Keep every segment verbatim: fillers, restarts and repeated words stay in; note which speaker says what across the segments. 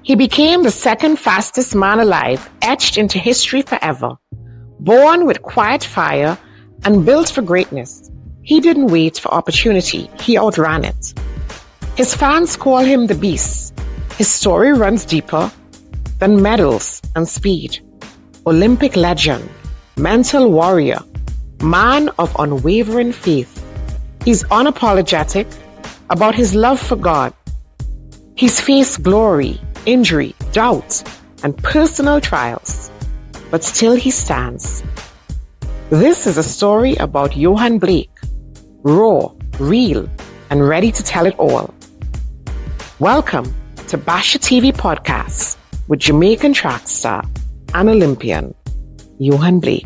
Speaker 1: He became the second fastest man alive, etched into history forever. Born with quiet fire and built for greatness, he didn't wait for opportunity, he outran it. His fans call him the Beast. His story runs deeper than medals and speed. Olympic legend, mental warrior, man of unwavering faith. He's unapologetic about his love for God. He's faced glory, injury, doubt, and personal trials, but still he stands. This is a story about Yohan Blake, raw, real, and ready to tell it all. Welcome to Basha T V Podcast with Jamaican track star and Olympian, Yohan Blake.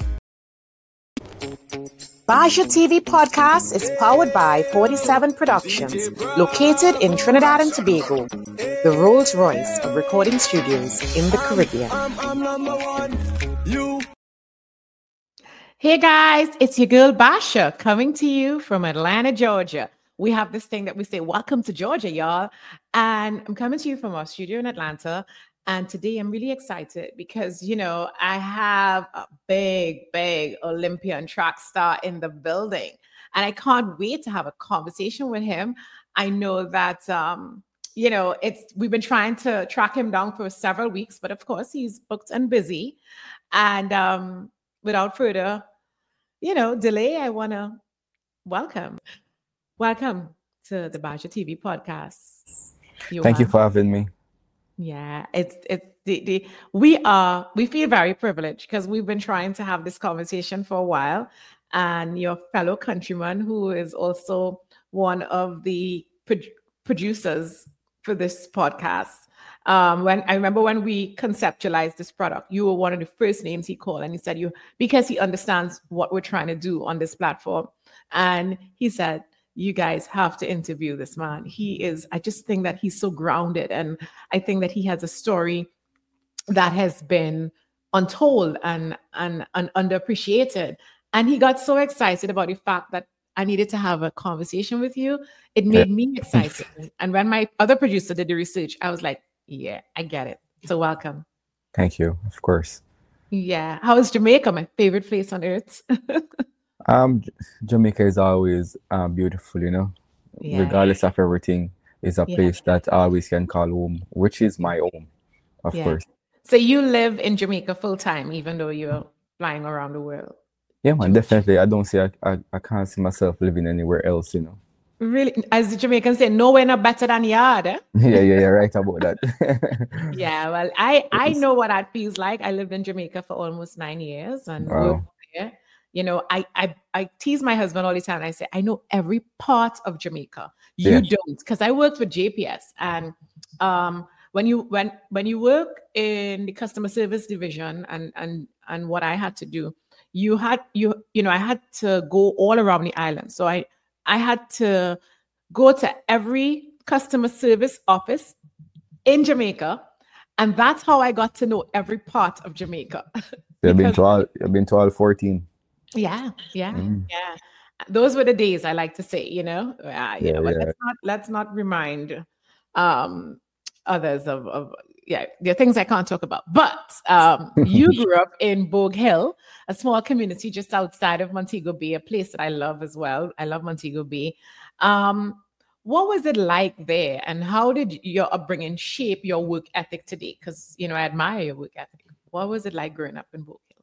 Speaker 1: Basha T V Podcast is powered by forty-seven Productions, located in Trinidad and Tobago, the Rolls Royce of recording studios in the Caribbean. Hey guys, it's your girl Basha coming to you from Atlanta, Georgia. We have this thing that we say, welcome to Georgia, y'all. And I'm coming to you from our studio in Atlanta. And today I'm really excited because, you know, I have a big, big Olympian track star in the building. And I can't wait to have a conversation with him. I know that, um, you know, it's we've been trying to track him down for several weeks, but of course he's booked and busy. And um, without further, you know, delay, I want to welcome. Welcome to the Basha T V Podcast. Yohan.
Speaker 2: Thank you for having me.
Speaker 1: Yeah, it's it's the, the we are we feel very privileged because we've been trying to have this conversation for a while, and your fellow countryman who is also one of the pro- producers for this podcast. Um, when I remember when we conceptualized this product, you were one of the first names he called, and he said you because he understands what we're trying to do on this platform, and he said, you guys have to interview this man. He is, I just think that he's so grounded. And I think that he has a story that has been untold and, and, and underappreciated. And he got so excited about the fact that I needed to have a conversation with you. It made me excited. And when my other producer did the research, I was like, yeah, I get it. So welcome.
Speaker 2: Thank you. Of course.
Speaker 1: Yeah. How is Jamaica? My favorite place on earth.
Speaker 2: Um, Jamaica is always uh, beautiful, you know, yeah. Regardless of everything, it's a yeah. place that I always can call home, which is my home, of yeah. course.
Speaker 1: So you live in Jamaica full time, even though you're flying around the world?
Speaker 2: Yeah, man, definitely. I don't see, I, I, I can't see myself living anywhere else, you know.
Speaker 1: Really? As the Jamaicans say, nowhere not better than yard, eh?
Speaker 2: yeah, yeah, yeah, right about that.
Speaker 1: yeah, well, I, I know what that feels like. I lived in Jamaica for almost nine years and wow. worked there. You know, I, I I tease my husband all the time. And I say, I know every part of Jamaica. You yeah. don't, because I worked with J P S. And um, when you when when you work in the customer service division, and and and what I had to do, you had you you know I had to go all around the island. So I I had to go to every customer service office in Jamaica, and that's how I got to know every part of Jamaica.
Speaker 2: You've been to all. You've been to all fourteen.
Speaker 1: Yeah, yeah, mm. yeah. Those were the days, I like to say, you know. Uh, yeah, you know, but yeah. let's not let's not remind um, others of, of yeah, there are things I can't talk about. But um, you grew up in Bogue Hill, a small community just outside of Montego Bay, a place that I love as well. I love Montego Bay. Um, what was it like there, and how did your upbringing shape your work ethic today? Because you know, I admire your work ethic. What was it like growing up in Bogue Hill?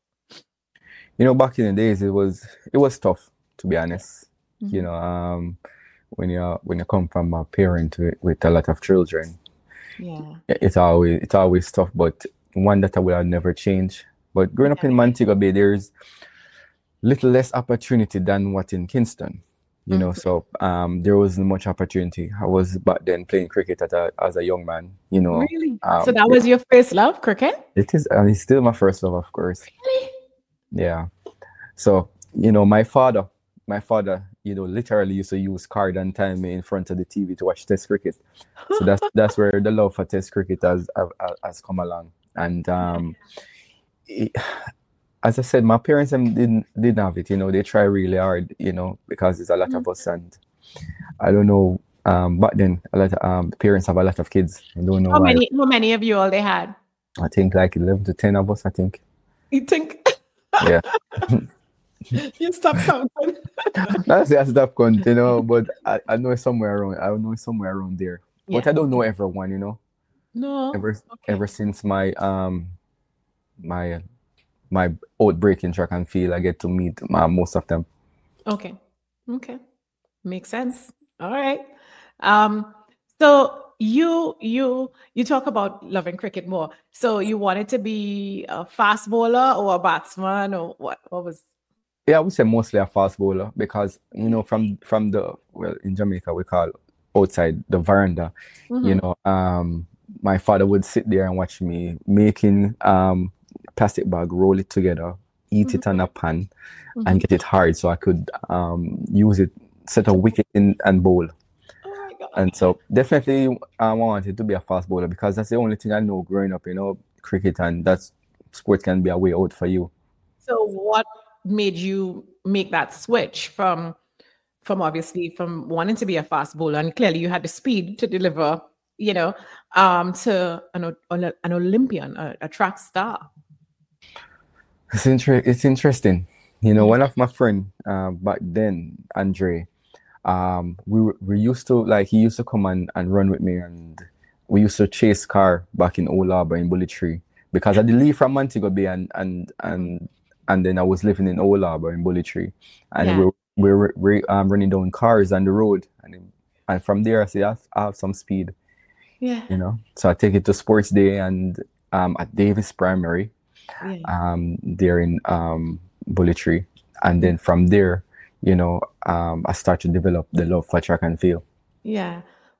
Speaker 2: You know, back in the days, it was it was tough, to be honest. Mm-hmm. You know, um, when you when you come from a parent with, with a lot of children, yeah, it's always it's always tough. But one that I will never change. But growing yeah. up in Montego Bay, there's little less opportunity than what in Kingston. You mm-hmm. know, so um, there wasn't much opportunity. I was back then playing cricket at a, as a young man. You know,
Speaker 1: really. Um, so that was your first love, cricket?
Speaker 2: It is, and it's still my first love, of course.
Speaker 1: Really?
Speaker 2: Yeah. So, you know, my father, my father, you know, literally used to use card and time me in front of the T V to watch Test cricket. So that's that's where the love for Test cricket has has, has come along. And um, it, as I said, my parents didn't didn't have it. You know, they try really hard. You know, because there's a lot mm-hmm. of us, and I don't know um, back then, a lot of um, parents have a lot of kids. I don't know
Speaker 3: how
Speaker 2: why.
Speaker 3: many. How many of you all they had?
Speaker 2: I think like eleven to ten of us. I think.
Speaker 3: You think?
Speaker 2: Yeah.
Speaker 3: You stop counting.
Speaker 2: That's that's tough count, you know. But I, I know it's somewhere around. I know it's somewhere around there.
Speaker 3: Yeah.
Speaker 2: But I don't know everyone, you know.
Speaker 3: No.
Speaker 2: Ever
Speaker 3: Okay.
Speaker 2: ever since my um my my outbreak in track and field, I get to meet uh, most of them.
Speaker 3: Okay. Okay. Makes sense. All right. Um. So you you you talk about loving cricket more. So you wanted to be a fast bowler or a batsman or what? What was?
Speaker 2: Yeah, I would say mostly a fast bowler because you know from from the well in Jamaica we call outside the veranda.
Speaker 3: Mm-hmm.
Speaker 2: You know, um, my father would sit there and watch me making um plastic bag, roll it together, eat
Speaker 3: Mm-hmm.
Speaker 2: it on a pan,
Speaker 3: Mm-hmm.
Speaker 2: and get it hard so I could um use it, set a wicket in and bowl.
Speaker 3: Oh my God.
Speaker 2: And so definitely um, I wanted to be a fast bowler because that's the only thing I know growing up, you know, cricket, and that's sport can be a way out for you.
Speaker 3: So what made you make that switch from from obviously from wanting to be a fast bowler, and clearly you had the speed to deliver, you know, um, to an, an Olympian, a, a track star?
Speaker 2: It's, inter- it's interesting. You know, mm-hmm. one of my friend uh, back then, Andre, um, we we used to, like, he used to come and, and run with me, and we used to chase car back in Old Harbour in Bully Tree because I did leave from Montego Bay and and and and then I was living in Old Harbour in Bully Tree, and yeah. we we were we, um, running down cars on the road, and and from there I say I have, I have some speed,
Speaker 3: yeah,
Speaker 2: you know. So I take it to sports day and um at Davis Primary, yeah. um there in um Bully Tree, and then from there, you know, um I start to develop the love for track and field.
Speaker 3: Yeah,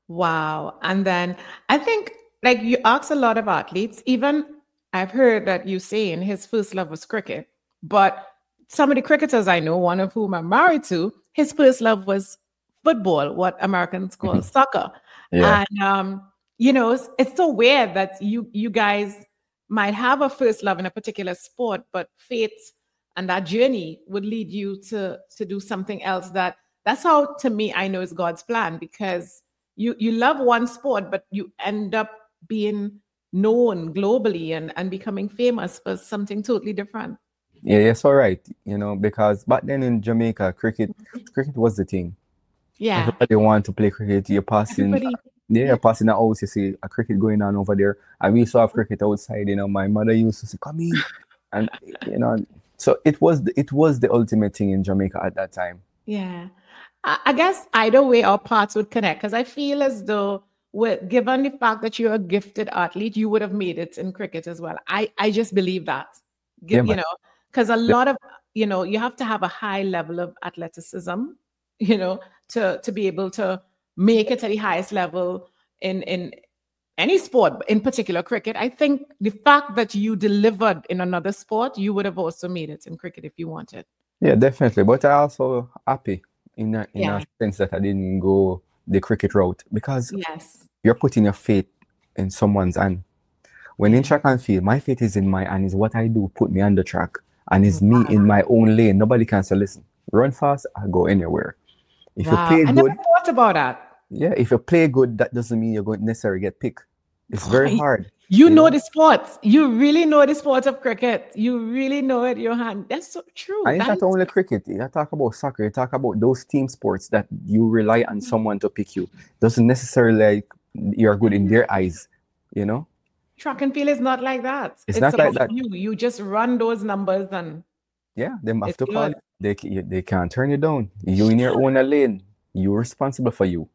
Speaker 3: wow. And then I think, like, you ask a lot of athletes. Even I've heard that you saying his first love was cricket. But some of the cricketers I know, one of whom I'm married to, his first love was football, what Americans call soccer. Yeah. And, um, you know, it's, it's so weird that you you guys might have a first love in a particular sport, but fate and that journey would lead you to, to do something else. That that's how, to me, I know it's God's plan, because you, you love one sport, but you end up being known globally and, and becoming famous for something totally different.
Speaker 2: Yeah, yes, all right. You know, because back then in Jamaica, cricket, cricket was the thing.
Speaker 3: Yeah,
Speaker 2: everybody wanted to play cricket. You're passing, uh, yeah, yeah, passing the house. You see a cricket going on over there, and we saw cricket outside. You know, my mother used to say, "Come in," and you know, so it was the, it was the ultimate thing in Jamaica at that time.
Speaker 3: Yeah, I, I guess either way our paths would connect, because I feel as though, with, given the fact that you're a gifted athlete, you would have made it in cricket as well. I I just believe that, Give, yeah, you know. Because a lot of, you know, you have to have a high level of athleticism, you know, to, to be able to make it to the highest level in, in any sport, in particular cricket. I think the fact that you delivered in another sport, you would have also made it in cricket if you wanted.
Speaker 2: Yeah, definitely. But I also happy in a, in
Speaker 3: yeah.
Speaker 2: a sense that I didn't go the cricket route, because
Speaker 3: yes.
Speaker 2: you're putting your faith in someone's hand. When in track and field, my faith is in my hand, is what I do, put me on the track. And it's me in my own lane. Nobody can say, listen, run fast, I'll go anywhere. If
Speaker 3: wow.
Speaker 2: you play
Speaker 3: I
Speaker 2: good,
Speaker 3: never thought about that.
Speaker 2: Yeah, if you play good, that doesn't mean you're going to necessarily get picked. It's very hard.
Speaker 3: You, you know, know the sport. You really know the sport of cricket. You really know it, Johan. That's so true.
Speaker 2: And it's
Speaker 3: That's
Speaker 2: not only cricket. You talk about soccer. You talk about those team sports that you rely on someone to pick you. Doesn't necessarily like you're good in their eyes, you know?
Speaker 3: Track and field is not like that.
Speaker 2: It's, it's not like that.
Speaker 3: You you just run those numbers and
Speaker 2: yeah, they have to call. They they can't turn you down. You in your own lane. You're responsible for you.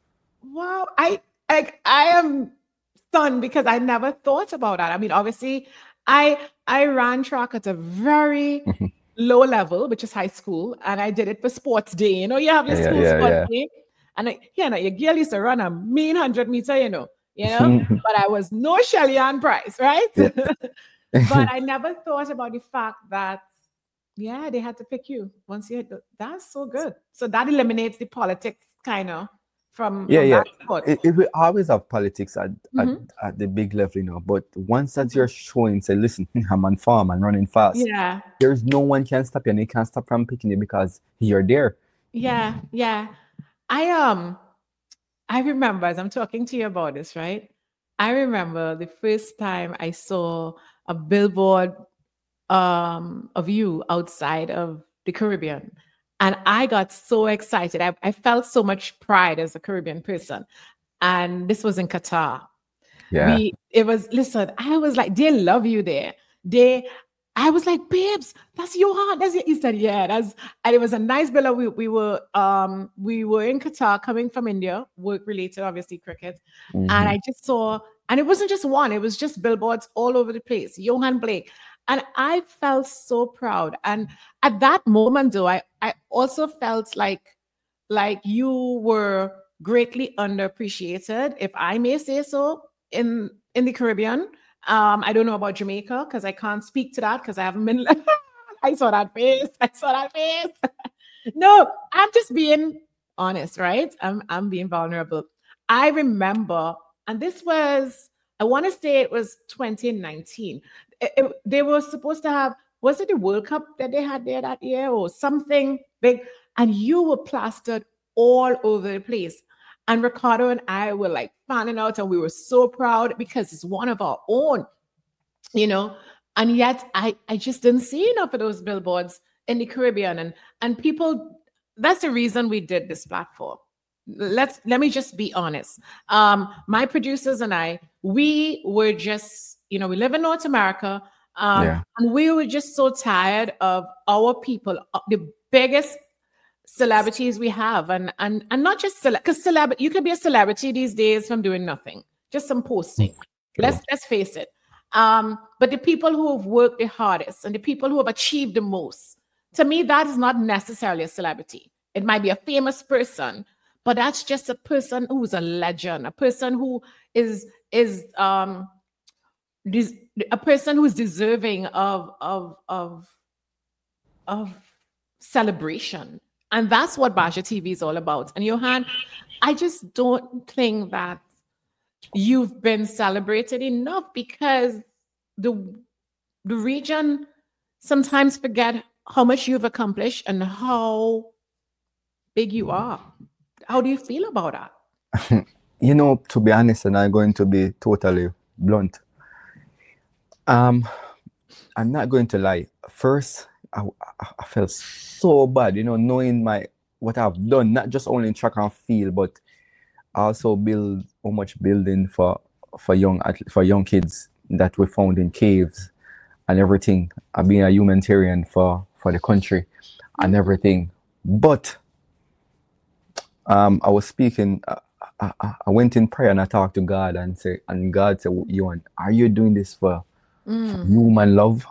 Speaker 3: Wow, I I I am stunned because I never thought about that. I mean, obviously, I I ran track at a very low level, which is high school, and I did it for sports day. You know, you have your
Speaker 2: yeah,
Speaker 3: school
Speaker 2: yeah,
Speaker 3: sports
Speaker 2: yeah.
Speaker 3: day, and I, yeah, your girl used to run a mean hundred meter. You know. You know, but I was no Shelly-Ann Price, right? Yeah. But I never thought about the fact that, yeah, they had to pick you once you hit the, that's so good. So that eliminates the politics kind of from,
Speaker 2: yeah,
Speaker 3: from
Speaker 2: yeah.
Speaker 3: that sport.
Speaker 2: It, it will always have politics at, mm-hmm. at, at the big level, you know, but once that you're showing, say, listen, I'm on farm and running fast.
Speaker 3: Yeah.
Speaker 2: There's no one can stop you, and they can't stop from picking you because you're there.
Speaker 3: Yeah, yeah. I, um, I remember as I'm talking to you about this, right? I remember the first time I saw a billboard um, of you outside of the Caribbean. And I got so excited. I, I felt so much pride as a Caribbean person. And this was in Qatar.
Speaker 2: Yeah.
Speaker 3: We, it was, listen, I was like, they love you there. They, I was like, babes, that's Johan. That's your, he said, yeah, that's, and it was a nice bill. We, we were, um, we were in Qatar coming from India, work related, obviously cricket. Mm-hmm. And I just saw, and it wasn't just one, it was just billboards all over the place. Johan Blake. And I felt so proud. And at that moment, though, I, I also felt like, like you were greatly underappreciated, if I may say so, in, in the Caribbean. Um, I don't know about Jamaica because I can't speak to that because I haven't been. I saw that face. I saw that face. No, I'm just being honest, right? I'm I'm being vulnerable. I remember, and this was, I want to say it was twenty nineteen. It, it, they were supposed to have, was it the World Cup that they had there that year or something big? And you were plastered all over the place. And Ricardo and I were like fanning out, and we were so proud because it's one of our own, you know. And yet I, I just didn't see enough of those billboards in the Caribbean. And, and people, that's the reason we did this platform. Let's, let me just be honest. Um, my producers and I, we were just, you know, we live in North America. Um, yeah. And we were just so tired of our people, the biggest celebrities we have, and and and not just cele- because celeb you can be a celebrity these days from doing nothing, just some posting. Sure. Let's let's face it. Um, but the people who have worked the hardest and the people who have achieved the most, to me, that is not necessarily a celebrity. It might be a famous person, but that's just a person who's a legend, a person who is is um des- a person who's deserving of of of of celebration. And that's what Basha T V is all about. And Johan, I just don't think that you've been celebrated enough because the, the region sometimes forget how much you've accomplished and how big you are. How do you feel about that?
Speaker 2: You know, to be honest, and I'm going to be totally blunt, um, I'm not going to lie. First, I, I felt so bad, you know, knowing my what I've done, not just only in track and field, but also build how much building for for young for young kids that we found in caves and everything. I've been a humanitarian for for the country and everything. But um, I was speaking. I, I, I went in prayer and I talked to God and say, and God said, "Johan, are you doing this for, mm. for human love?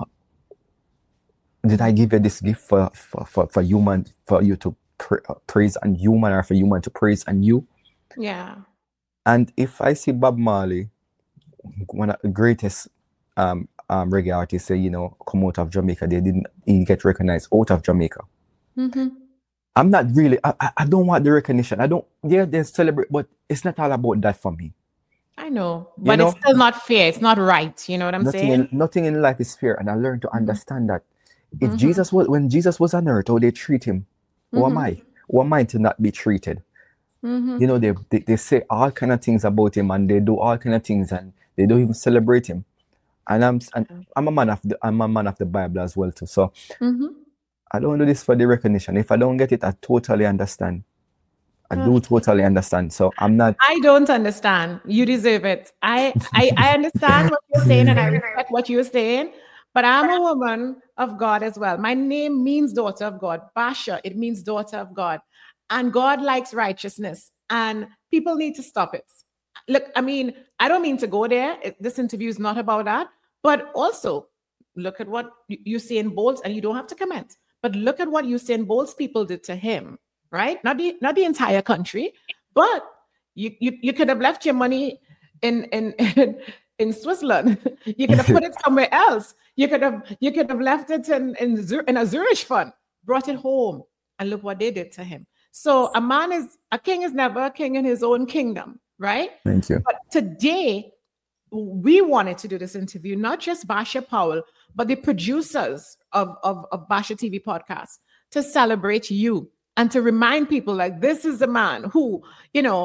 Speaker 2: Did I give you this gift for for, for, for human, for you to pra- praise and human, or for human to praise and you?"
Speaker 3: Yeah.
Speaker 2: And if I see Bob Marley, one of the greatest um, um, reggae artists, say, you know, come out of Jamaica, they didn't he get recognized out of Jamaica. Mm-hmm. I'm not really, I, I don't want the recognition. I don't, yeah, they celebrate, but it's not all about that for me.
Speaker 3: I know, but you know, it's still not fair. It's not right. You know what I'm
Speaker 2: nothing
Speaker 3: saying?
Speaker 2: In, nothing in life is fair. And I learned to understand that. If mm-hmm. Jesus was, when Jesus was on earth, how they treat him, who mm-hmm. am I? Who am I to not be treated? Mm-hmm. You know, they, they they say all kind of things about him, and they do all kind of things, and they don't even celebrate him. And I'm and I'm a man of the I'm a man of the Bible as well too. So mm-hmm. I don't do this for the recognition. If I don't get it, I totally understand. I mm. do totally understand. So I'm not.
Speaker 3: I don't understand. You deserve it. I I, I understand what you're saying, and I respect what you're saying. But I'm a woman of God as well. My name means daughter of God. Basha, it means daughter of God. And God likes righteousness, and people need to stop it. Look, I mean, I don't mean to go there. It, this interview is not about that. But also, look at what Usain Bolt, and you don't have to comment, but look at what Usain Bolt's people did to him, right? Not the not the entire country, but you you, you could have left your money in in in, in Switzerland. You could have put it somewhere else. You could have you could have left it in in, in a Zurich fund, brought it home, and look what they did to him. So a man is, a king is never a king in his own kingdom, right?
Speaker 2: Thank you.
Speaker 3: But today, we wanted to do this interview, not just Basha Powell, but the producers of, of, of Basha T V podcast, to celebrate you and to remind people like this is a man who, you know,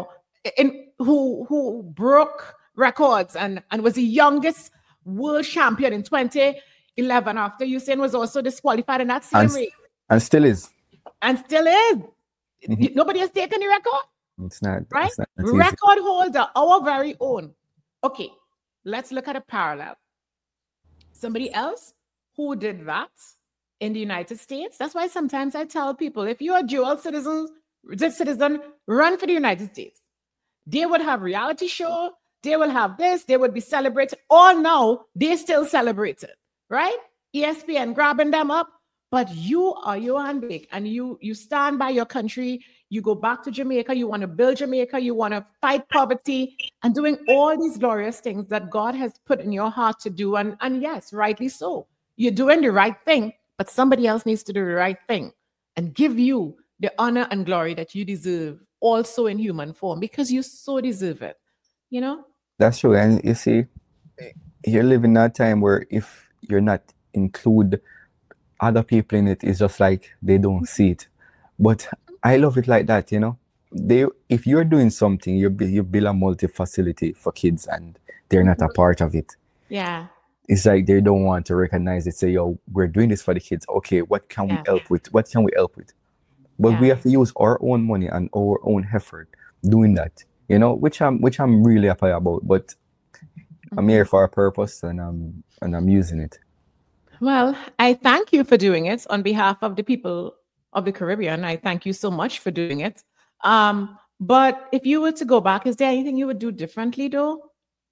Speaker 3: in who who broke records and, and was the youngest world champion in twenty eleven after Usain was also disqualified in that same
Speaker 2: and,
Speaker 3: race.
Speaker 2: And still is.
Speaker 3: And still is.
Speaker 2: Mm-hmm.
Speaker 3: Nobody has taken the record.
Speaker 2: It's not.
Speaker 3: Right?
Speaker 2: It's not,
Speaker 3: record holder, our very own. Okay, let's look at a parallel. Somebody else who did that in the United States. That's why sometimes I tell people, if you're a dual citizen, citizen, run for the United States. They would have reality show. They will have this. They would be celebrated. All now, they still celebrate it, right? E S P N grabbing them up. But you are Johan Blake, and you you stand by your country. You go back to Jamaica. You want to build Jamaica. You want to fight poverty and doing all these glorious things that God has put in your heart to do. And, and yes, rightly so. You're doing the right thing, but somebody else needs to do the right thing and give you the honor and glory that you deserve, also in human form, because you so deserve it. You know?
Speaker 2: That's true. And you see, you're living in that time where if you're not include other people in it, it's just like they don't see it. But I love it like that, you know. They, if you're doing something, you you build a multi-facility for kids, and they're not a part of it.
Speaker 3: Yeah.
Speaker 2: It's like they don't want to recognize it. Say, yo, we're doing this for the kids. Okay, what can yeah. we help with? What can we help with? But yeah. we have to use our own money and our own effort doing that, you know, which I'm which I'm really happy about. But mm-hmm. I'm here for a purpose, and I'm and I'm using it.
Speaker 3: Well, I thank you for doing it on behalf of the people of the Caribbean. I thank you so much for doing it. Um, but if you were to go back, is there anything you would do differently, though?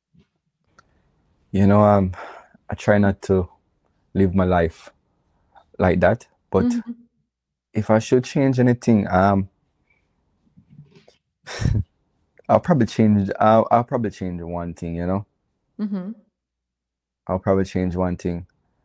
Speaker 2: You know, um, I try not to live my life like that. But mm-hmm. if I should change anything, um, I'll probably change. I'll, I'll probably change one thing. You know,
Speaker 3: mm-hmm.
Speaker 2: I'll probably change one thing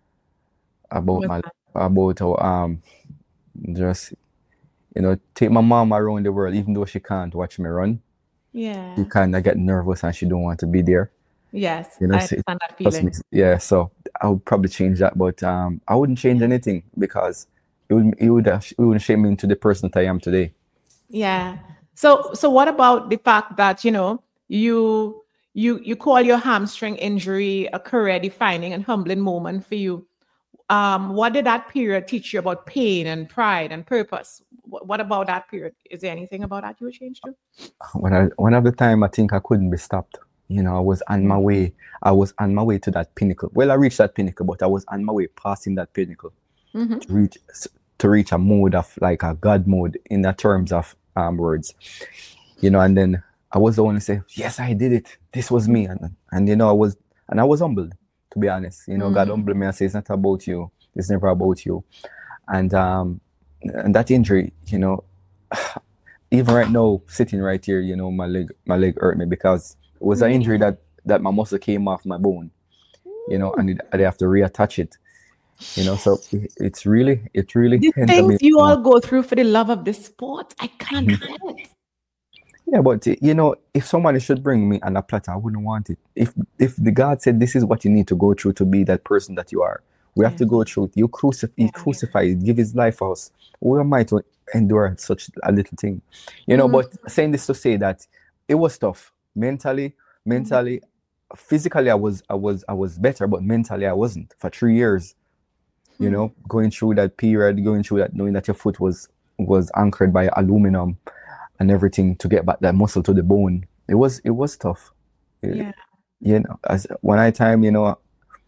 Speaker 2: about What's my that? about how, um just you know take my mom around the world, even though she can't watch me run.
Speaker 3: Yeah,
Speaker 2: she kind of get nervous and she don't want to be there.
Speaker 3: Yes,
Speaker 2: you know,
Speaker 3: I understand that feeling.
Speaker 2: Yeah, so I would probably change that, but um I wouldn't change anything because it would it would it would shape me into the person that I am today.
Speaker 3: Yeah. So so what about the fact that you know you you you call your hamstring injury a career-defining and humbling moment for you? Um, what did that period teach you about pain and pride and purpose? What, what about that period? Is there anything about that you would change to?
Speaker 2: When I, one of the time I think I couldn't be stopped. You know, I was on my way. I was on my way to that pinnacle. Well, I reached that pinnacle, but I was on my way passing that pinnacle
Speaker 3: mm-hmm.
Speaker 2: to reach to reach a mode of like a God mode in the terms of um, words. You know, and then I was the one to say, "Yes, I did it. This was me." And and you know, I was and I was humbled. To be honest, you know, mm-hmm. God humbled me and says, it's not about you. It's never about you. And um, and that injury, you know, even right now, sitting right here, you know, my leg, my leg hurt me because it was an injury that that my muscle came off my bone, you know, and it, I have to reattach it, you know. So it, it's really, it really.
Speaker 3: The things you all go through for the love of the sport, I can't get it.
Speaker 2: Yeah, but you know, if somebody should bring me on a platter, I wouldn't want it. If if the God said this is what you need to go through to be that person that you are, we have yeah. to go through it. You crucify, He crucified, give His life for us. Who am I to endure such a little thing? You know, mm-hmm. but saying this to say that it was tough. Mentally, mentally, mm-hmm. physically, I was I was I was better, but mentally I wasn't for three years. Mm-hmm. You know, going through that period, going through that, knowing that your foot was was anchored by aluminum and everything to get back that muscle to the bone. It was it was tough. It,
Speaker 3: yeah.
Speaker 2: You know, as one I time, you know,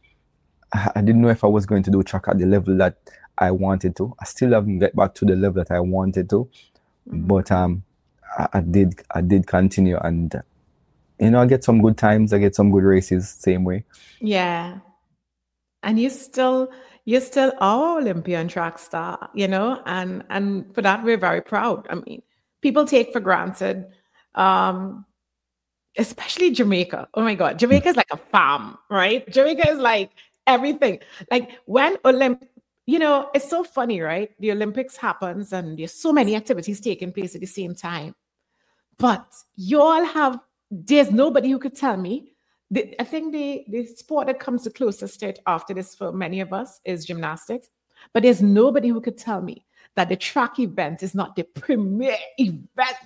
Speaker 2: I, I didn't know if I was going to do track at the level that I wanted to. I still haven't get back to the level that I wanted to. Mm-hmm. But um I, I did I did continue, and you know, I get some good times, I get some good races same way.
Speaker 3: Yeah. And you still you're still our Olympian track star, you know, and and for that we're very proud. I mean, people take for granted, um, especially Jamaica. Oh my God, Jamaica is like a farm, right? Jamaica is like everything. Like when Olymp, you know, it's so funny, right? The Olympics happens and there's so many activities taking place at the same time. But you all have, there's nobody who could tell me. The, I think the, the sport that comes the closest to it after this for many of us is gymnastics. But there's nobody who could tell me that the track event is not the premier event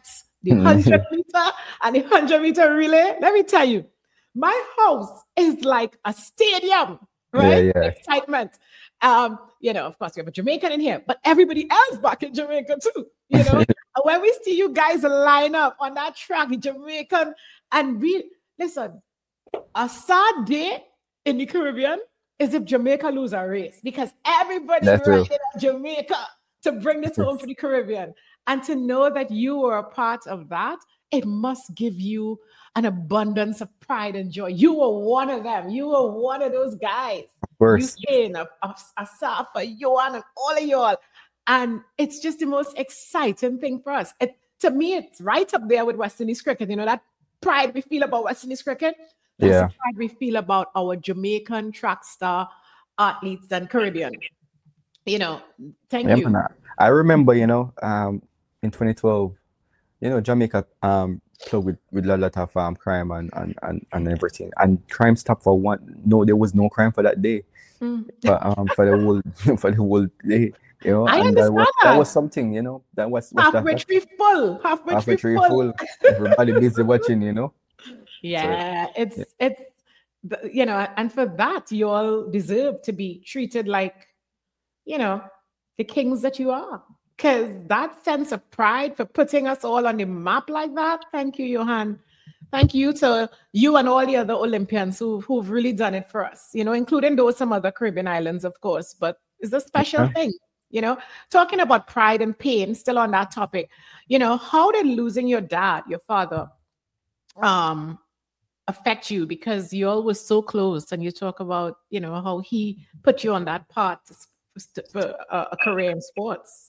Speaker 3: the hundred meter and the hundred meter relay. Let me tell you, my house is like a stadium, right?
Speaker 2: Yeah, yeah.
Speaker 3: Excitement. Um, you know, of course, we have a Jamaican in here, but everybody else back in Jamaica too. You know, and when we see you guys line up on that track, Jamaican, and we listen, a sad day in the Caribbean is if Jamaica lose a race because everybody's
Speaker 2: That's
Speaker 3: riding
Speaker 2: true.
Speaker 3: at Jamaica to bring this home for the Caribbean. And to know that you were a part of that, it must give you an abundance of pride and joy. You were one of them. You were one of those guys.
Speaker 2: Of course.
Speaker 3: You came, Asaf, Yohan, and all of y'all. And it's just the most exciting thing for us. It, to me, it's right up there with West Indies cricket. You know, that pride we feel about West Indies cricket, that's
Speaker 2: Yeah.
Speaker 3: the pride we feel about our Jamaican track star athletes and Caribbean. You know, thank
Speaker 2: Yeah,
Speaker 3: you.
Speaker 2: man, I I remember, you know, um, in twenty twelve, you know, Jamaica um played with, with a lot of um crime and, and, and, and everything. And crime stopped for one. No, there was no crime for that day.
Speaker 3: Mm.
Speaker 2: But um for the whole for the whole day, you know,
Speaker 3: I
Speaker 2: and that was
Speaker 3: understand
Speaker 2: that
Speaker 3: that.
Speaker 2: was something, you know, that was, was
Speaker 3: Halfway
Speaker 2: that,
Speaker 3: tree full. Halfway
Speaker 2: half a
Speaker 3: tree
Speaker 2: tree
Speaker 3: full.
Speaker 2: full. Everybody busy watching, you know.
Speaker 3: Yeah, it's
Speaker 2: yeah.
Speaker 3: it's the- you know, and for that you all deserve to be treated like, you know, the kings that you are. Because that sense of pride for putting us all on the map like that. Thank you, Yohan. Thank you to you and all the other Olympians who who've really done it for us. You know, including those some other Caribbean islands, of course. But it's a special
Speaker 2: Yeah.
Speaker 3: thing. You know, talking about pride and pain, still on that topic. You know, how did losing your dad, your father, um affect you, because you all were so close, and you talk about, you know, how he put you on that path to, s- for a, a career in sports.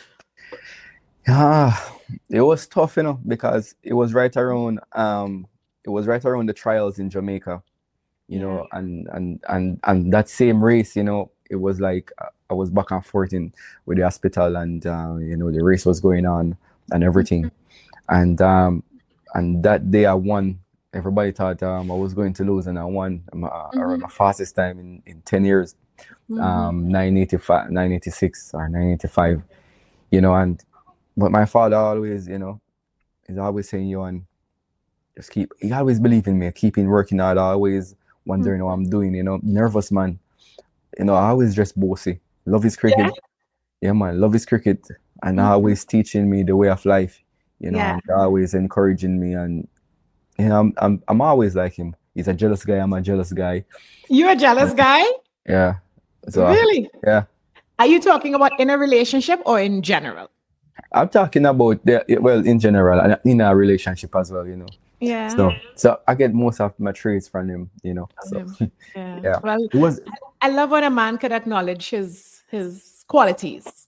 Speaker 2: Yeah, it was tough, you know, because it was right around um it was right around the trials in Jamaica, you
Speaker 3: Yeah.
Speaker 2: know, and and and and that same race, you know, it was like uh, I was back and forth in with the hospital, and uh, you know, the race was going on and everything, and um and that day I won. Everybody thought um I was going to lose, and I won um, uh, around my fastest time in in ten years,
Speaker 3: Mhm.
Speaker 2: um nine eighty-five, nine eighty-six or nine eighty-five, you know, and but my father always, you know, is always saying, you and just keep, he always believed in me, keeping working hard, always wondering
Speaker 3: Mhm.
Speaker 2: how I'm doing, you know, nervous man. You know, I always just bossy. Love his cricket.
Speaker 3: Yeah.
Speaker 2: Yeah, man, love his cricket. And
Speaker 3: Mhm.
Speaker 2: always teaching me the way of life, you know,
Speaker 3: Yeah.
Speaker 2: and always encouraging me. And, you know, I'm, I'm, I'm always like him. He's a jealous guy. I'm a jealous guy.
Speaker 3: You're a jealous guy?
Speaker 2: Yeah. So,
Speaker 3: Really?
Speaker 2: yeah.
Speaker 3: Are you talking about in a relationship or in general?
Speaker 2: I'm talking about, the, well, in general, and in a relationship as well, you know.
Speaker 3: Yeah.
Speaker 2: So, so I get most of my traits from him, you know. So,
Speaker 3: Him. Yeah.
Speaker 2: yeah.
Speaker 3: Well,
Speaker 2: It was,
Speaker 3: I love when a man could acknowledge his his qualities.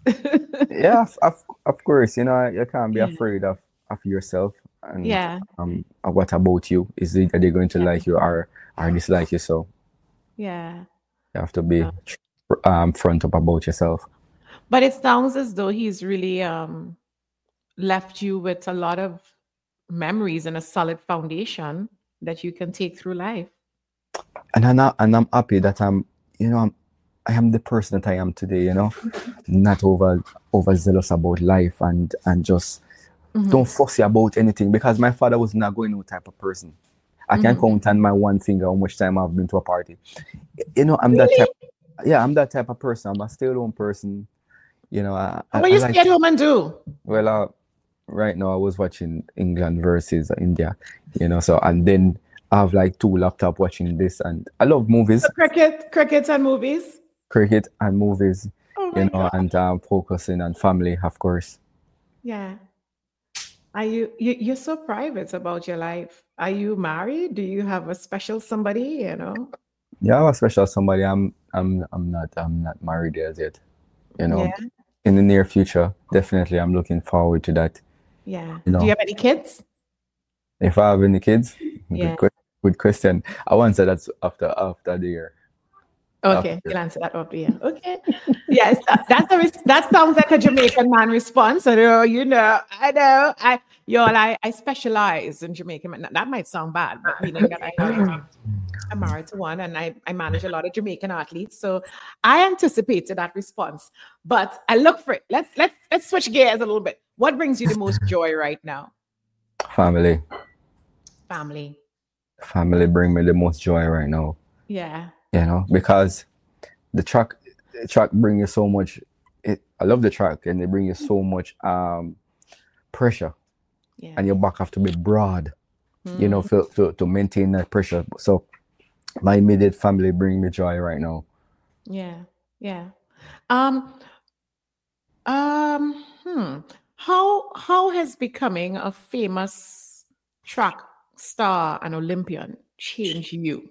Speaker 2: yeah, of, of, of course, you know, you can't be
Speaker 3: Yeah.
Speaker 2: afraid of, of yourself. And
Speaker 3: Yeah.
Speaker 2: um, uh, what about you? Is it that they're going to
Speaker 3: Yeah.
Speaker 2: like you or, or dislike you? So
Speaker 3: Yeah.
Speaker 2: you have to be
Speaker 3: Yeah.
Speaker 2: um, front up about yourself.
Speaker 3: But it sounds as though he's really um left you with a lot of memories and a solid foundation that you can take through life.
Speaker 2: And I'm not, and I'm happy that I'm, you know, I'm, I am the person that I am today. You know, not over overzealous about life and and just
Speaker 3: Mhm.
Speaker 2: don't fussy about anything, because my father was not going no type of person. I can
Speaker 3: Mhm.
Speaker 2: count on my one finger how much time I've been to a party. You know, I'm that
Speaker 3: Really?
Speaker 2: type. Yeah, I'm that type of person. I'm a stay-at-home person. You know, I, I,
Speaker 3: What
Speaker 2: I
Speaker 3: you
Speaker 2: like.
Speaker 3: stay at home and do?
Speaker 2: Well, uh, right now I was watching England versus India. You know, so and then I have like two laptop watching this, and I love movies,
Speaker 3: So cricket, cricket and movies.
Speaker 2: cricket and movies.
Speaker 3: Oh my
Speaker 2: You know,
Speaker 3: God.
Speaker 2: and um, focusing on family, of course.
Speaker 3: Yeah. Are you, you you're so private about your life? Are you married? Do you have a special somebody, you know?
Speaker 2: Yeah, I'm a special somebody. I'm, I'm, I'm not, I'm not married as yet. You know,
Speaker 3: Yeah.
Speaker 2: in the near future, definitely, I'm looking forward to that.
Speaker 3: Yeah.
Speaker 2: You
Speaker 3: Do you
Speaker 2: know,
Speaker 3: have any kids?
Speaker 2: if I have any kids,
Speaker 3: Yeah.
Speaker 2: good, que- good question. I want to say that's after after the year.
Speaker 3: Okay,
Speaker 2: After.
Speaker 3: you'll answer that up here. Okay. Yes, that- that's a res- that sounds like a Jamaican man response. I know, you know, I know. I y'all, I, I specialize in Jamaican. man. That might sound bad, but meaning that I have I'm married to one, and I, I manage a lot of Jamaican athletes. So I anticipated that response, but I look for it. Let's let's let's switch gears a little bit. What brings you the most joy right now?
Speaker 2: Family.
Speaker 3: Family.
Speaker 2: Family bring me the most joy right now.
Speaker 3: Yeah.
Speaker 2: You know, because the track the track bring you so much. It, I love the track, and they bring you so much um pressure. Yeah. And your back have to be broad. Mm. You know, for, for, to maintain that pressure. So my immediate family bring me joy right now.
Speaker 3: Yeah, yeah. Um, um, hmm. How how has becoming a famous track star and Olympian changed you?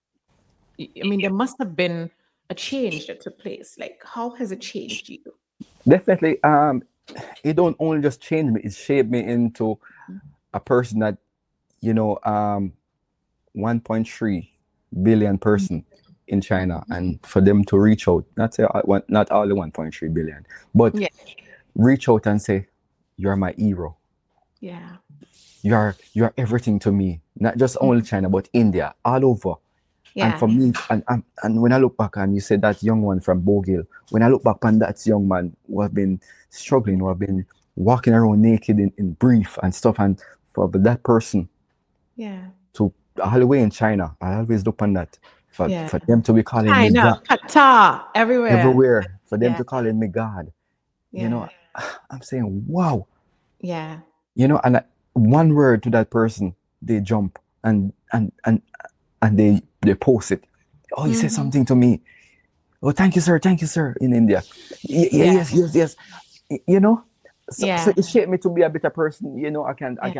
Speaker 3: I mean, there must have been a change that took place. Like, how has it changed you?
Speaker 2: Definitely. Um, it don't only just change me; it shaped me into a person that, you know, um, one point three billion person in China, and for them to reach out, not say not all the one point three billion, but yeah. reach out and say, "You're my hero.
Speaker 3: Yeah,
Speaker 2: you're you're everything to me. Not just only China, but India, all over." Yeah. And for me, and, and and when I look back, and you said that young one from Bogil, when I look back on that young man who have been struggling, who have been walking around naked in, in brief and stuff, and for that person,
Speaker 3: yeah,
Speaker 2: to all the way in China, I always look on that. For,
Speaker 3: yeah.
Speaker 2: for them to be calling
Speaker 3: China,
Speaker 2: me God.
Speaker 3: Qatar, everywhere.
Speaker 2: Everywhere. For them
Speaker 3: yeah.
Speaker 2: to calling me God. Yeah. You know, I'm saying, wow.
Speaker 3: Yeah.
Speaker 2: You know, and one word to that person, they jump and and and and they they post it. Oh, you mm-hmm. said something to me. Oh, thank you, sir. Thank you, sir. In India. Y- yeah. Yes, yes, yes. You know? So, yeah. so it shaped me to be a better person. You know, I can yeah. I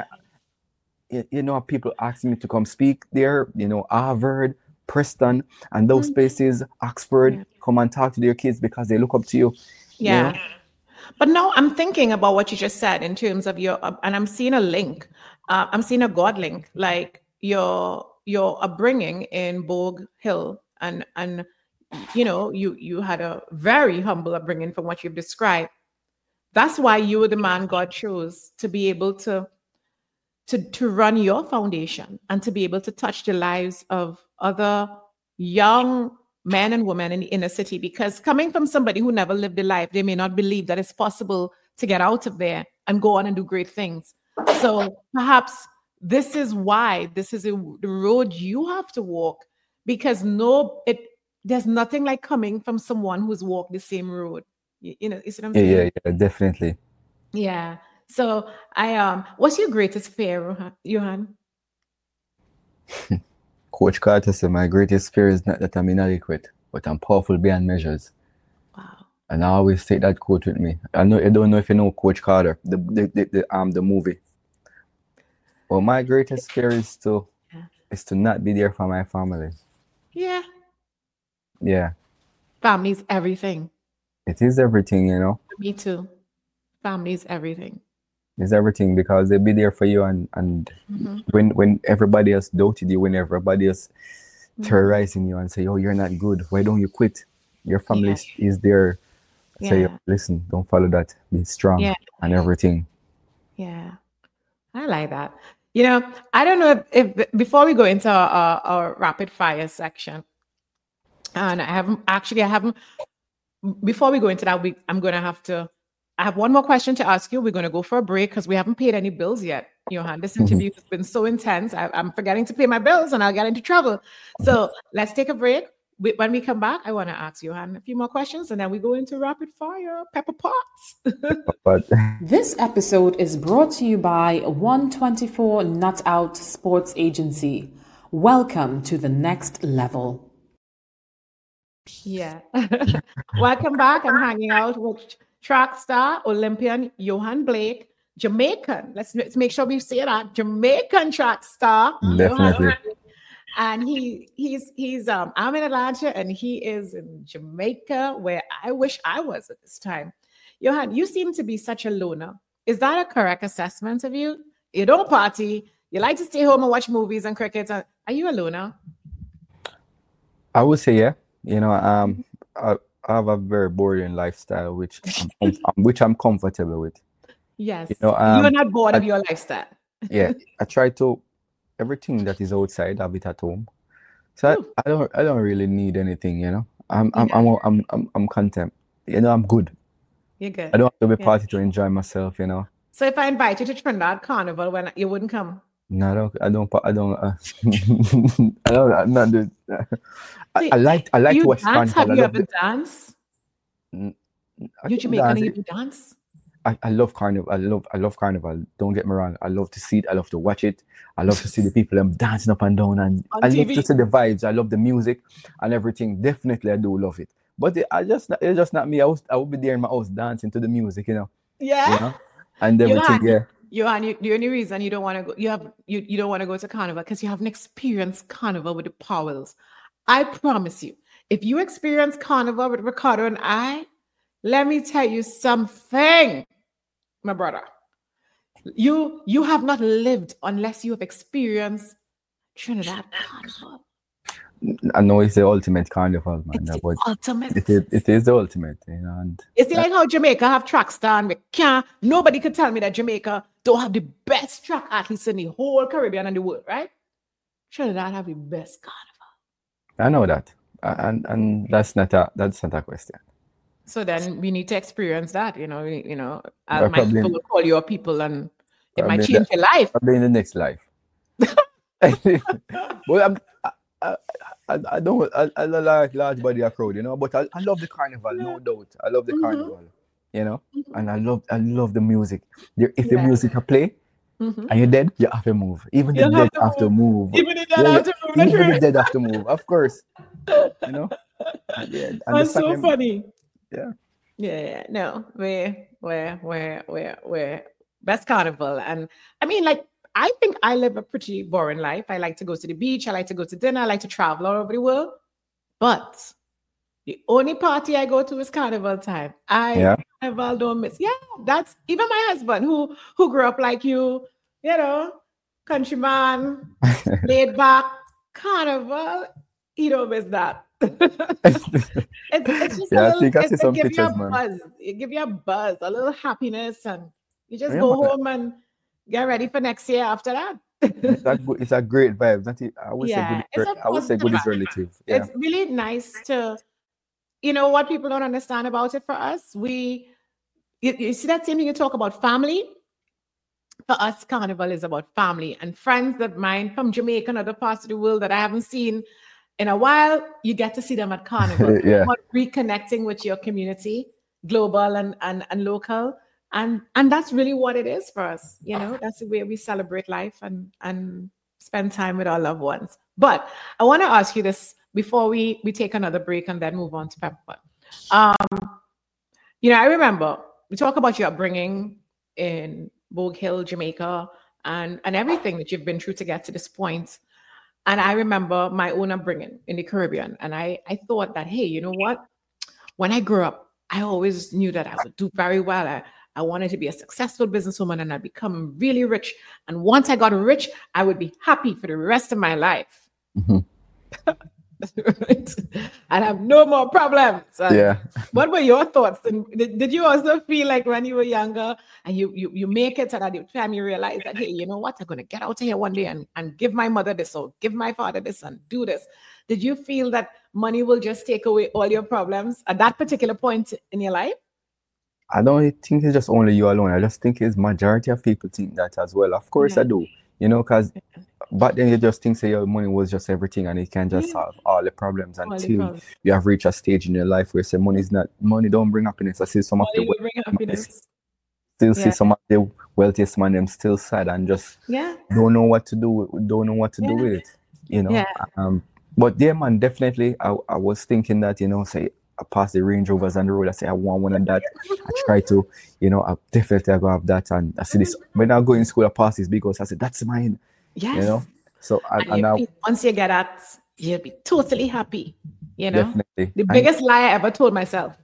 Speaker 2: can you know, people asking me to come speak there, you know, Harvard, Preston, and those places, Oxford, yeah. come and talk to their kids because they look up to you.
Speaker 3: Yeah.
Speaker 2: You know?
Speaker 3: But now I'm thinking about what you just said in terms of your, uh, and I'm seeing a link. Uh, I'm seeing a God link, like your your upbringing in Bogue Hill, and and you know, you you had a very humble upbringing from what you've described. That's why you were the man God chose to be able to to to run your foundation and to be able to touch the lives of other young men and women in the inner city, because coming from somebody who never lived a life, they may not believe that it's possible to get out of there and go on and do great things. So perhaps this is why this is a, the road you have to walk, because no, it there's nothing like coming from someone who's walked the same road. You, you know, is what I'm saying?
Speaker 2: Yeah, yeah, yeah, definitely.
Speaker 3: Yeah. So I um, what's your greatest fear, Johan?
Speaker 2: Coach Carter said, my greatest fear is not that I'm inadequate, but I'm powerful beyond measures.
Speaker 3: Wow.
Speaker 2: And I always take that quote with me. I know I don't know if you know Coach Carter, the the, the, the um the movie. Well, my greatest fear is to yeah. is to not be there for my family.
Speaker 3: Yeah.
Speaker 2: Yeah.
Speaker 3: Family's everything.
Speaker 2: It is everything, you know.
Speaker 3: Me too. Family's everything.
Speaker 2: It's everything, because they'll be there for you, and, and mm-hmm. when when everybody else doubted you, when everybody else mm-hmm. terrorizing you and say, oh, you're not good, why don't you quit? Your family yeah. is there. Yeah. Say, listen, don't follow that. Be strong yeah. and everything.
Speaker 3: Yeah. I like that. You know, I don't know if, if before we go into our, our rapid fire section, and I haven't actually, I haven't, before we go into that, we, I'm going to have to, I have one more question to ask you. We're going to go for a break because we haven't paid any bills yet. Johan, this interview mm-hmm. has been so intense. I, I'm forgetting to pay my bills and I'll get into trouble. So let's take a break. We, when we come back, I want to ask Johan a few more questions, and then we go into rapid fire, Pepper Potts.
Speaker 4: This episode is brought to you by one twenty-four Not Out Sports Agency. Welcome to the next level.
Speaker 3: Yeah. Welcome back. I'm hanging out with track star, Olympian Johan Blake, Jamaican. Let's, let's make sure we say that. Jamaican track star.
Speaker 2: Definitely.
Speaker 3: Johan, and he he's he's um I'm in Atlanta and he is in Jamaica, where I wish I was at this time. Johan, you seem to be such a loner. Is that a correct assessment of you? You don't party. You like to stay home and watch movies and cricket. Are you a loner?
Speaker 2: I would say yeah. You know, um, I, I have a very boring lifestyle, which I'm, which I'm comfortable with.
Speaker 3: Yes,
Speaker 2: you know, um,
Speaker 3: you're not bored
Speaker 2: I,
Speaker 3: of your lifestyle.
Speaker 2: Yeah, I try to everything that is outside, have it at home. So I, I don't I don't really need anything, you know. I'm I'm yeah. I'm, I'm I'm I'm content. You know, I'm good.
Speaker 3: You're good.
Speaker 2: I don't have to be
Speaker 3: yeah.
Speaker 2: party to enjoy myself, you know.
Speaker 3: So if I invite you to Trinidad Carnival, when you wouldn't come?
Speaker 2: No, I don't. I don't. I don't. Uh, I don't. I'm not doing. Uh, I, I like. I like
Speaker 3: you
Speaker 2: West
Speaker 3: dance?
Speaker 2: Carnival.
Speaker 3: Have you ever
Speaker 2: the,
Speaker 3: dance?
Speaker 2: Mm,
Speaker 3: You Jamaican and you do dance?
Speaker 2: I, I love carnival. I love. I love carnival. Don't get me wrong. I love to see it. I love to watch it. I love to see the people them dancing up and down, and
Speaker 3: On
Speaker 2: I
Speaker 3: T V.
Speaker 2: love to see the vibes. I love the music and everything. Definitely, I do love it. But it, I just. It's just not me. I was. I would be there in my house dancing to the music, you know.
Speaker 3: Yeah.
Speaker 2: You know? And everything.
Speaker 3: Johan,
Speaker 2: yeah.
Speaker 3: Johan, you, the only reason you don't want to go, you have you, you don't want to go to carnival because you haven't experienced carnival with the Powells. I promise you, if you experience carnival with Ricardo and I, let me tell you something, my brother. You you have not lived unless you have experienced Trinidad carnival.
Speaker 2: I know it's the ultimate carnival, man.
Speaker 3: It's
Speaker 2: the
Speaker 3: ultimate.
Speaker 2: It is, it is the ultimate, you know. And
Speaker 3: it's like how Jamaica have track star and we can't, nobody could tell me that Jamaica don't have the best track athletes in the whole Caribbean and the world, right? Trinidad have the best carnival.
Speaker 2: I know that. And and that's not a that's not a question.
Speaker 3: So then we need to experience that, you know, you know, uh, my people will call your people and it might change your life.
Speaker 2: Probably in the next life. Well, I'm, I, I, I, I don't I, I like large body of crowd, you know, but I, I love the carnival, no doubt. I love the mm-hmm. carnival, you know, mm-hmm. and I love I love the music. If yeah. the music I play mm-hmm. and you're dead, you have to move. Even the dead have to move.
Speaker 3: Even the dead have to move.
Speaker 2: Even the dead have to move, of course. You know?
Speaker 3: And yeah, and that's so time, funny.
Speaker 2: Yeah.
Speaker 3: Yeah, yeah. No, we're we're we're we're we're best carnival. And I mean, like, I think I live a pretty boring life. I like to go to the beach. I like to go to dinner. I like to travel all over the world. But the only party I go to is carnival time. I yeah. carnival don't miss. Yeah, that's even my husband who who grew up like you, you know, countryman, laid back, carnival. He don't miss that. it's, it's just
Speaker 2: yeah,
Speaker 3: a little,
Speaker 2: I think I see some
Speaker 3: give
Speaker 2: pictures,
Speaker 3: you a
Speaker 2: man.
Speaker 3: buzz. It give you a buzz, a little happiness, and you just yeah, go man. home and get ready for next year after that.
Speaker 2: it's, a good, it's a great vibe. That is, I would
Speaker 3: yeah,
Speaker 2: say good, I would say good is relative. Yeah.
Speaker 3: It's really nice to, you know, what people don't understand about it for us. We, you, you see that same thing you talk about family. For us, carnival is about family and friends that mine from Jamaica and other parts of the world that I haven't seen in a while. You get to see them at carnival.
Speaker 2: yeah.
Speaker 3: About reconnecting with your community, global and, and, and local. And and that's really what it is for us. You know, that's the way we celebrate life and, and spend time with our loved ones. But I want to ask you this before we, we take another break and then move on to Pepper. Um, you know, I remember we talk about your upbringing in Bogue Hill, Jamaica, and, and everything that you've been through to get to this point. And I remember my own upbringing in the Caribbean. And I, I thought that, hey, you know what? When I grew up, I always knew that I would do very well. I, I wanted to be a successful businesswoman and I'd become really rich. And once I got rich, I would be happy for the rest of my life.
Speaker 2: Mm-hmm.
Speaker 3: I'd have no more problems. And
Speaker 2: yeah.
Speaker 3: What were your thoughts? And did, did you also feel like when you were younger and you you, you make it and at the time you realize that, hey, you know what? I'm going to get out of here one day and, and give my mother this or give my father this and do this. Did you feel that money will just take away all your problems at that particular point in your life?
Speaker 2: I don't think it's just only you alone. I just think it's majority of people think that as well. Of course yeah. I do. You know, because back then you just think say your money was just everything and it can just yeah. solve all the problems all until the problems. You have reached a stage in your life where say money is not money don't bring happiness. I see some money of the
Speaker 3: bring happiness.
Speaker 2: Still yeah. see some of the wealthiest man them still sad and just
Speaker 3: yeah.
Speaker 2: don't know what to do. Don't know what to yeah. do with it. You know.
Speaker 3: Yeah.
Speaker 2: Um. But yeah, man, definitely. I I was thinking that you know say. I pass the Range Rovers on the road. I say I want one of that. I try to, you know, I definitely I go have that. And I see this when I go in school. I pass this because I said that's mine.
Speaker 3: Yes.
Speaker 2: You know. So I,
Speaker 3: and
Speaker 2: and now
Speaker 3: once you get that, you'll be totally happy. You know.
Speaker 2: Definitely.
Speaker 3: The biggest and, lie I ever told myself.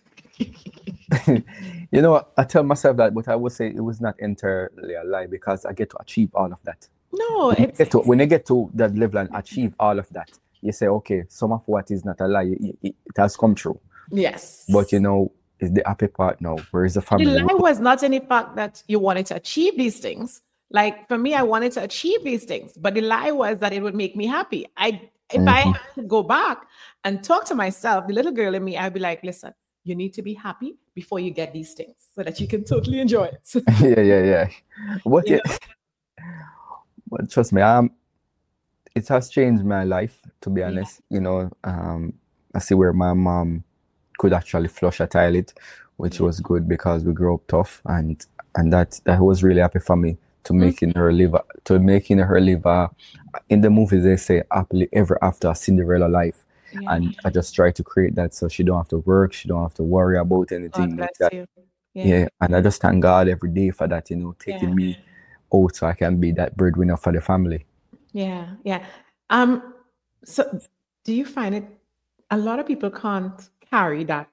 Speaker 2: You know, I tell myself that, but I would say it was not entirely a lie because I get to achieve all of that.
Speaker 3: No,
Speaker 2: when
Speaker 3: it's
Speaker 2: you get to, when you get to that level and achieve all of that. You say, okay, some of what is not a lie, it, it, it has come true.
Speaker 3: Yes.
Speaker 2: But, you know, it's the happy part now. Where is the family?
Speaker 3: The lie was not any fact that you wanted to achieve these things. Like, for me, I wanted to achieve these things. But the lie was that it would make me happy. I if mm-hmm. I could go back and talk to myself, the little girl in me, I'd be like, listen, you need to be happy before you get these things so that you can totally enjoy it.
Speaker 2: yeah, yeah, yeah. What it, well, trust me, um, it has changed my life, to be honest. Yeah. You know, um, I see where my mom could actually flush a toilet, which yeah. was good because we grew up tough, and and that that was really happy for me to making mm-hmm. her live to making her live uh, in the movies they say happily ever after, a Cinderella life. Yeah. And I just try to create that so she don't have to work, she don't have to worry about anything like that. Yeah. yeah, and I just thank God every day for that, you know, taking yeah. me out so I can be that breadwinner for the family.
Speaker 3: Yeah, yeah. Um. So, do you find it? A lot of people can't carry that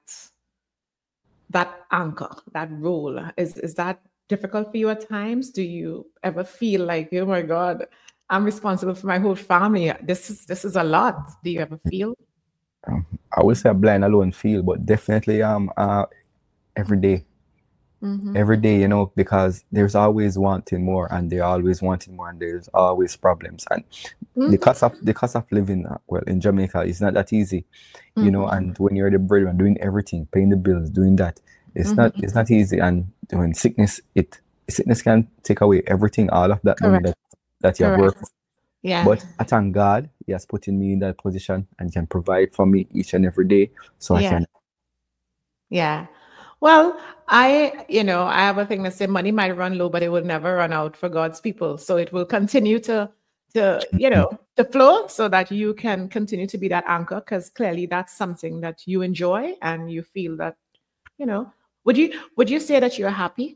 Speaker 3: that anchor, that role. Is is that difficult for you at times? Do you ever feel like, oh my God, I'm responsible for my whole family? This is this is a lot. Do you ever feel?
Speaker 2: Um, I would say a blind alone feel, but definitely um uh every day. Mm-hmm. Every day, you know, because there's always wanting more, and they're always wanting more, and there's always problems. And mm-hmm. the cost of the cost of living, uh, well, in Jamaica, is not that easy, mm-hmm. you know. And when you're the breadwinner, doing everything, paying the bills, doing that, it's mm-hmm. not it's not easy. And when sickness, it sickness can take away everything, all of that Correct. money that that you have worked for.
Speaker 3: Yeah.
Speaker 2: But I thank God, He has put in me in that position and can provide for me each and every day, so yeah. I can.
Speaker 3: Yeah. Well, I, you know, I have a thing that say money might run low, but it will never run out for God's people. So it will continue to, to, you know, to flow so that you can continue to be that anchor, because clearly that's something that you enjoy and you feel that, you know, would you, would you say that you're happy?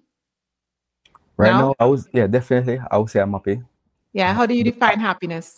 Speaker 2: Right now, now I was, yeah, definitely. I would say I'm happy.
Speaker 3: Yeah. How do you define happiness?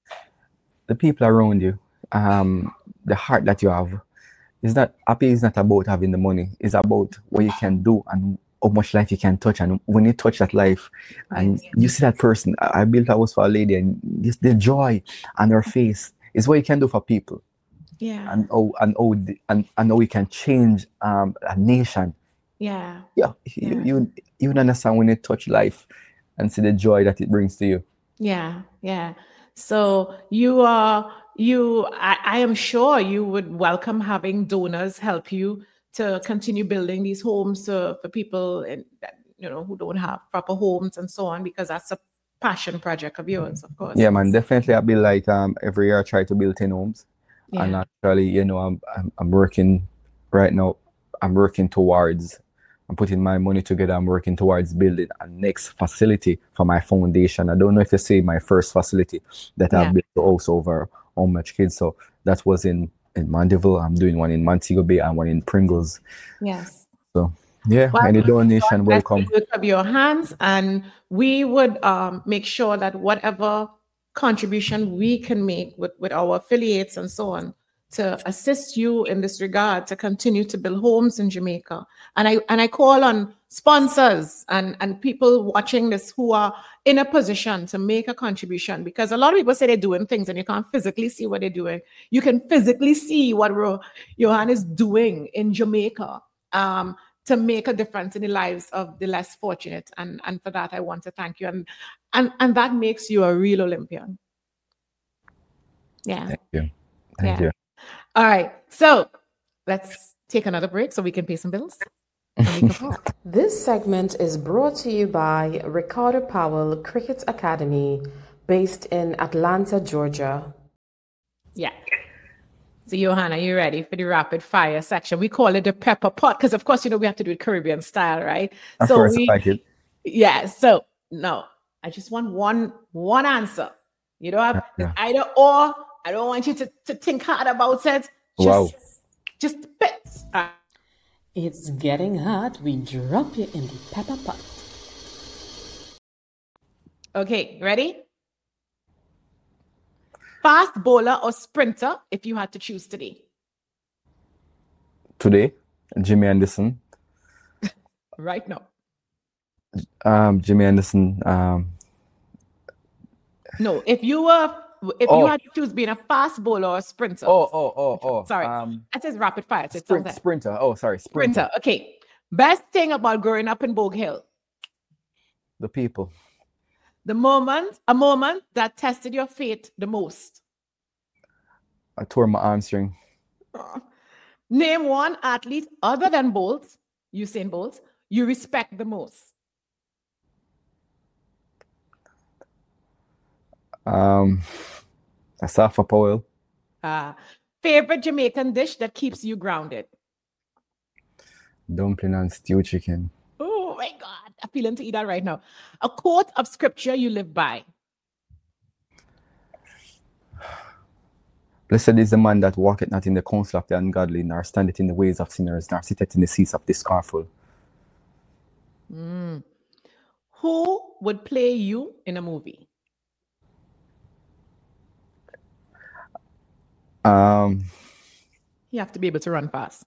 Speaker 2: The people around you, um, the heart that you have. It's not happy is not about having the money. It's about what you can do and how much life you can touch. And when you touch that life and you see that person, I built a house for a lady, and just the joy on her face is what you can do for people.
Speaker 3: Yeah.
Speaker 2: And oh, and oh, and and how we can change um a nation.
Speaker 3: Yeah.
Speaker 2: Yeah.
Speaker 3: yeah.
Speaker 2: You you you understand when you touch life and see the joy that it brings to you.
Speaker 3: Yeah. Yeah. So you are. You, I, I am sure you would welcome having donors help you to continue building these homes to, for people in, you know, who don't have proper homes and so on, because that's a passion project of yours, of course.
Speaker 2: Yeah, man, definitely. I'll be like um every year I try to build ten homes, yeah. and actually, you know, I'm, I'm I'm working right now. I'm working towards. I'm putting my money together. I'm working towards building a next facility for my foundation. I don't know if you see my first facility that yeah. I've built also over how much kids. So that was in, in Mandeville. I'm doing one in Montego Bay and one in Pringles.
Speaker 3: Yes.
Speaker 2: So yeah, well, any donation welcome.
Speaker 3: Of your hands, and we would um, make sure that whatever contribution we can make with, with our affiliates and so on to assist you in this regard to continue to build homes in Jamaica. And I and I call on sponsors and, and people watching this who are in a position to make a contribution, because a lot of people say they're doing things and you can't physically see what they're doing. You can physically see what Ro- Johan is doing in Jamaica um, to make a difference in the lives of the less fortunate. And, and for that, I want to thank you. And, and, and that makes you a real Olympian. Yeah.
Speaker 2: Thank you. Thank
Speaker 3: yeah.
Speaker 2: you.
Speaker 3: All right. So let's take another break so we can pay some bills.
Speaker 4: This segment is brought to you by Ricardo Powell Cricket Academy, based in Atlanta, Georgia.
Speaker 3: Yeah. So, Johan, are you ready for the rapid fire section? We call it the pepper pot because, of course, you know, we have to do it Caribbean style, right?
Speaker 2: Of
Speaker 3: so
Speaker 2: course,
Speaker 3: we,
Speaker 2: I like it.
Speaker 3: Yeah. So, no, I just want one one answer. You don't have
Speaker 2: yeah.
Speaker 3: either or. I don't want you to, to think hard about it. Just,
Speaker 2: wow.
Speaker 3: Just bit. Uh,
Speaker 4: It's getting hot. We drop you in the pepper pot.
Speaker 3: Okay, ready? Fast bowler or sprinter if you had to choose today?
Speaker 2: Today, Jimmy Anderson.
Speaker 3: Right now.
Speaker 2: Um, Jimmy Anderson. Um,
Speaker 3: no, if you were, if
Speaker 2: oh.
Speaker 3: you had to choose being a fast bowler or a sprinter.
Speaker 2: Oh, oh, oh, oh.
Speaker 3: Sorry,
Speaker 2: um,
Speaker 3: that says rapid fire. So
Speaker 2: sprint, sprinter. Oh, sorry, sprinter.
Speaker 3: Sprinter. Okay. Best thing about growing up in Bogue Hill?
Speaker 2: The people.
Speaker 3: The moment, a moment that tested your faith the most?
Speaker 2: I tore my hamstring.
Speaker 3: Oh. Name one athlete other than Bolt, Usain Bolt, you respect the most.
Speaker 2: Um, Asafa Powell.
Speaker 3: Uh, favorite Jamaican dish that keeps you grounded?
Speaker 2: Dumpling and stew chicken.
Speaker 3: Oh my God, I'm feeling to eat that right now. A quote of scripture you live by.
Speaker 2: Blessed is the man that walketh not in the counsel of the ungodly, nor standeth in the ways of sinners, nor sitteth in the seats of the scornful.
Speaker 3: Mm. Who would play you in a movie?
Speaker 2: Um,
Speaker 3: You have to be able to run fast.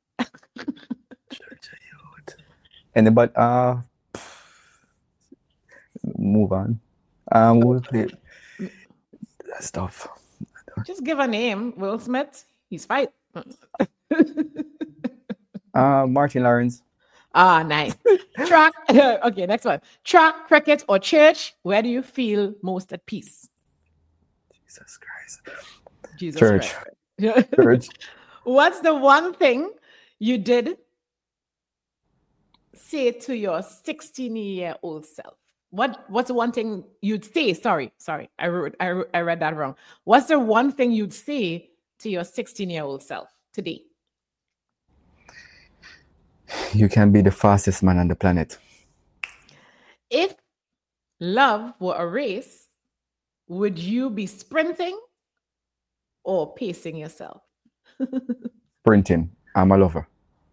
Speaker 2: Anybody? Uh, move on. Um, we'll play that stuff.
Speaker 3: Just give a name. Will Smith. He's fight.
Speaker 2: uh, Martin Lawrence.
Speaker 3: Ah, nice. Track. Okay, next one. Track, cricket, or church. Where do you feel most at peace?
Speaker 2: Jesus Christ.
Speaker 3: Jesus
Speaker 2: Church.
Speaker 3: Christ.
Speaker 2: Church.
Speaker 3: What's the one thing you did say to your sixteen-year-old self? What What's the one thing you'd say? Sorry, sorry, I wrote, I, wrote, I read that wrong. What's the one thing you'd say to your sixteen-year-old self today?
Speaker 2: You can be the fastest man on the planet.
Speaker 3: If love were a race, would you be sprinting or pacing yourself?
Speaker 2: Sprinting. I'm a lover.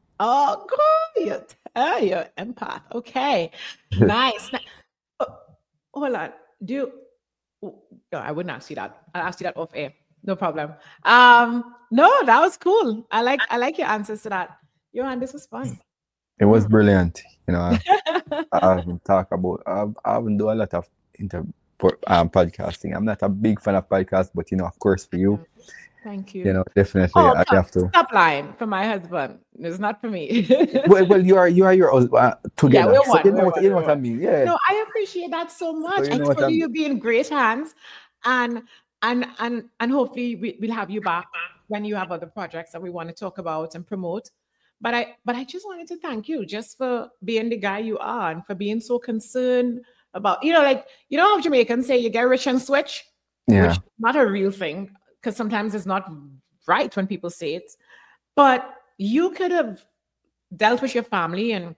Speaker 3: Oh, God, you're, uh, you're empath. Okay, nice. Oh, hold on. Do you, oh, no, I wouldn't ask you that. I'll ask you that off air. No problem. Um, no, that was cool. I like I like your answers to that. Johan, this was fun.
Speaker 2: It was brilliant. You know, I, I haven't talked about. I, I haven't done a lot of inter um, podcasting. I'm not a big fan of podcasts, but you know, of course, for you.
Speaker 3: Thank you.
Speaker 2: You know, definitely,
Speaker 3: oh,
Speaker 2: I have to.
Speaker 3: Stop lying for my husband. It's not for me.
Speaker 2: well, well, you are you are your uh, together.
Speaker 3: Yeah, we're
Speaker 2: so
Speaker 3: one,
Speaker 2: you know,
Speaker 3: we're
Speaker 2: what,
Speaker 3: one,
Speaker 2: you know
Speaker 3: we're
Speaker 2: what I
Speaker 3: one.
Speaker 2: mean? Yeah.
Speaker 3: No, I appreciate that so much.
Speaker 2: So you know
Speaker 3: I told
Speaker 2: what
Speaker 3: you you'll be in great hands, and and and and hopefully we, we'll have you back when you have other projects that we want to talk about and promote. But I but I just wanted to thank you just for being the guy you are and for being so concerned about, you know, like, you know how Jamaicans say you get rich and switch?
Speaker 2: Yeah.
Speaker 3: Which is not a real thing, because sometimes it's not right when people say it. But you could have dealt with your family and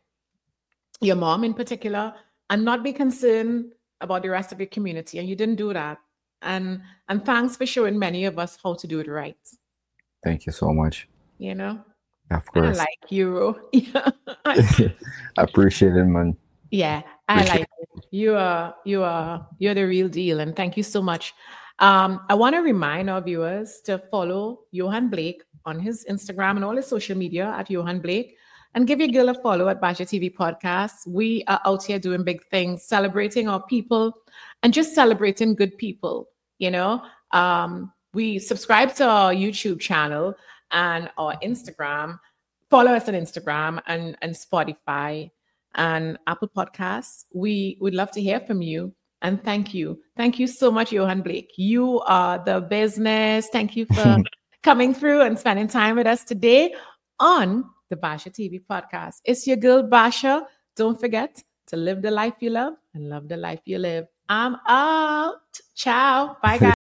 Speaker 3: your mom in particular and not be concerned about the rest of your community. And you didn't do that. And and thanks for showing many of us how to do it right.
Speaker 2: Thank you so much.
Speaker 3: You know?
Speaker 2: Of course.
Speaker 3: I like you. Yeah.
Speaker 2: I appreciate it, man.
Speaker 3: Yeah, I like it. You are you are you're the real deal, and thank you so much. Um, I want to remind our viewers to follow Johan Blake on his Instagram and all his social media at Johan Blake, and give your girl a follow at Basha T V Podcast. We are out here doing big things, celebrating our people, and just celebrating good people. You know, um, we subscribe to our YouTube channel and our Instagram. Follow us on Instagram and, and Spotify and Apple Podcasts. We would love to hear from you. And thank you. Thank you so much, Johan Blake. You are the business. Thank you for coming through and spending time with us today on the Basha T V Podcast. It's your girl, Basha. Don't forget to live the life you love and love the life you live. I'm out. Ciao. Bye, guys.